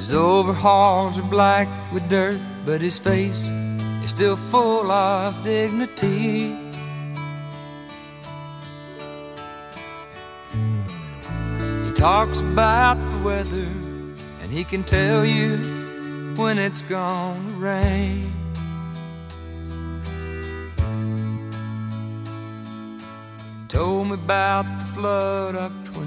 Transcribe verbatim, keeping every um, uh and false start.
His overalls are black with dirt, but his face is still full of dignity. He talks about the weather, and he can tell you when it's gonna rain. Told me about the flood of